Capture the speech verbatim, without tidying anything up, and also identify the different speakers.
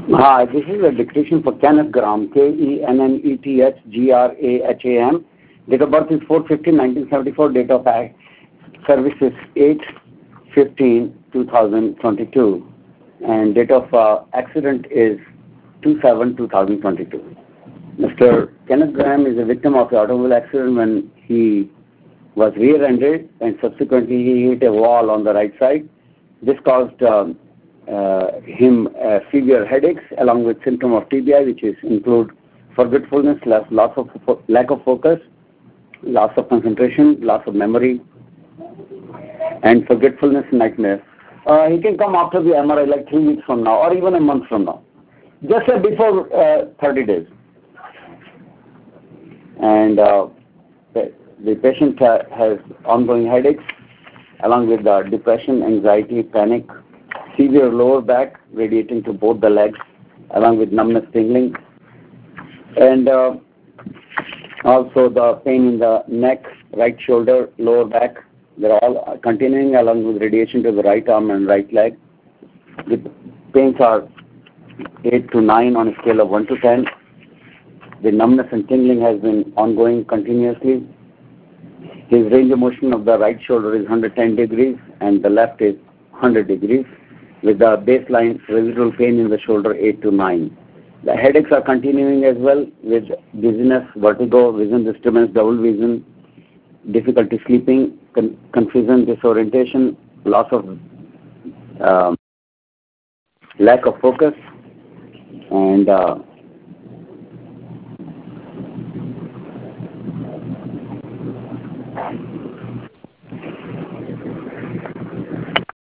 Speaker 1: Hi, this is a dictation for Kenneth Graham, K E N N E T H G R A H A M. Date of birth is four fifteen nineteen seventy-four. Date of service is eight fifteen two thousand twenty-two. And date of uh, accident is two seven two thousand twenty-two. Mister Kenneth Graham is a victim of the automobile accident when he was rear-ended and subsequently he hit a wall on the right side. This caused um, uh, him uh, severe headaches along with symptom of T B I, which is include forgetfulness, loss, loss of fo lack of focus, loss of concentration, loss of memory, and forgetfulness nightmare. Uh, he can come after the M R I like three weeks from now or even a month from now. Just uh, before uh, thirty days. And uh, the, the patient uh, has ongoing headaches along with uh, depression, anxiety, panic, severe lower back radiating to both the legs along with numbness, tingling, and uh, also the pain in the neck, right shoulder, lower back. They're all continuing along with radiation to the right arm and right leg. The pains are eight to nine on a scale of one to ten. The numbness and tingling has been ongoing continuously. His range of motion of the right shoulder is one hundred ten degrees and the left is one hundred degrees with the baseline residual pain in the shoulder eight to nine. The headaches are continuing as well with dizziness, vertigo, vision disturbance, double vision, difficulty sleeping, con confusion, disorientation, loss of um, lack of focus, and uh,